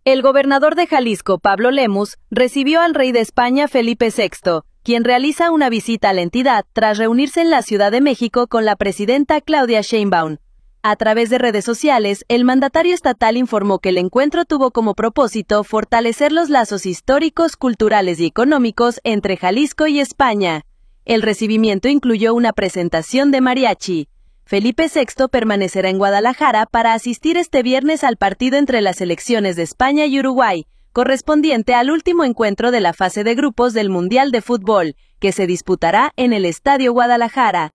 El gobernador de Jalisco, Pablo Lemus, recibió al rey de España, Felipe VI, quien realiza una visita a la entidad tras reunirse en la Ciudad de México con la presidenta Claudia Sheinbaum. A través de redes sociales, el mandatario estatal informó que el encuentro tuvo como propósito fortalecer los lazos históricos, culturales y económicos entre Jalisco y España. El recibimiento incluyó una presentación de mariachi. Felipe VI permanecerá en Guadalajara para asistir este viernes al partido entre las selecciones de España y Uruguay, correspondiente al último encuentro de la fase de grupos del Mundial de Fútbol, que se disputará en el Estadio Guadalajara.